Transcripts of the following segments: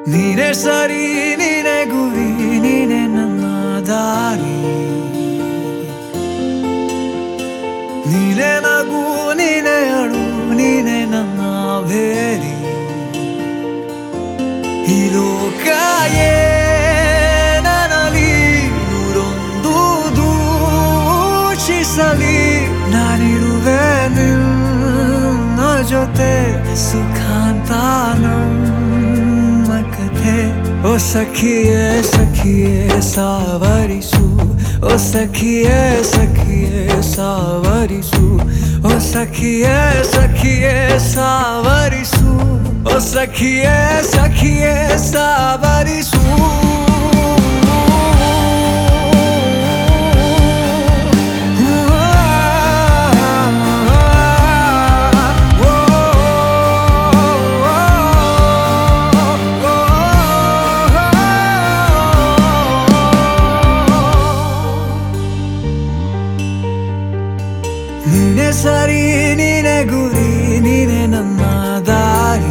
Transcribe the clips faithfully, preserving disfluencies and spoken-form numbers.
ನೀನೆ ಸರಿ ನೀನೆ ಗುರಿ ನೀನೆ ನನ್ನ ದಾರಿ ನೀನೆ ನಗು ನೀನೆ ಅಳು ನೀನೆ ನನ್ನ ಬೇರಿ ಈ ಲೋಕ ಏನನಲಿ ನೂರೊಂದು ದೂಷಿಸಲಿ ನಾನಿರುವೆ ನಿನ್ನ ಜೊತೆ ಸುಖಾಂತ ನಮ್ಮ ಕಥೆ ಓ ಸಖಿಯೇ ಸಖಿಯೇ ಸಾವರಿಸು ಓ ಸಖಿಯೇ ಸಖಿಯೇ ಸಾವರಿಸು ಓ ಸಖಿಯೇ ಸಖಿಯೇ ಸಾವರಿಸು ಓ ಸಖಿಯೇ ಸಖಿಯೇ ಸಾವರಿಸು ನೀನೆ ಸರಿ ನೀನೆ ಗುರಿ ನೀನೆ ನನ್ನ ದಾರಿ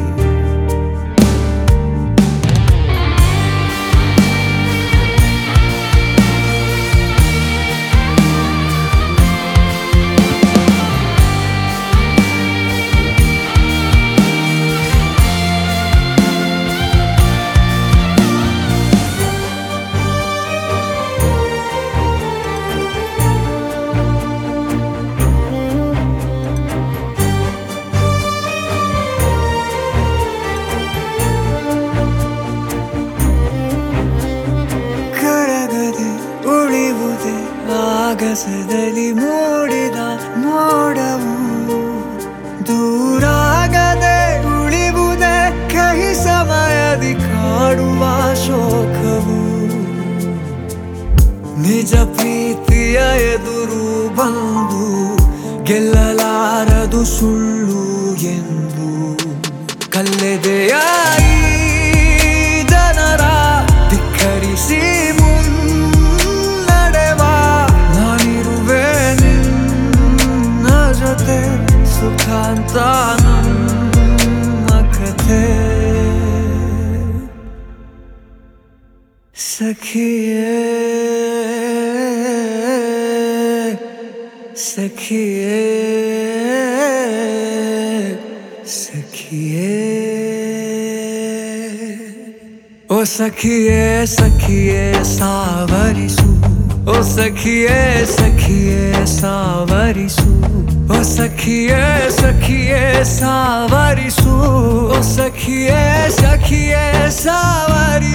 ಆಗಸದಲ್ಲಿ ಮೂಡಿದ ಮೋಡವು ದೂರಾಗದೆ ಉಳಿವುದೇ ಕಹಿ ಸಮಯದಿ ಕಾಡುವ ಶೋಕವು ನಿಜ ಪ್ರೀತಿಯ ಎದುರು ಬಂದು ಗೆಲ್ಲಲಾರದು ಸುಳ್ಳು ಎಂದು ಕಲ್ಲೆದೆಯಾಗಿ ಜನರ ಧಿಕ್ಕರಿಸಿ ಸುಖಾಂತ ನಮ್ಮ ಕಥೆ ಸಖಿಯೇ ಸಖಿಯೇ ಸಖಿಯೇ ಓ ಸಖಿಯೇ ಸಖಿಯೇ ಸಾವರಿಸು ಓ ಸಖಿಯೇ ಸಖಿಯೇ ಸಾವರಿಸು ಓ ಸಖಿಯೇ ಸಖಿಯೇ ಸಾವರಿಸು ಓ ಸಖಿಯೇ ಸಖಿಯೇ ಸಾವರಿಸು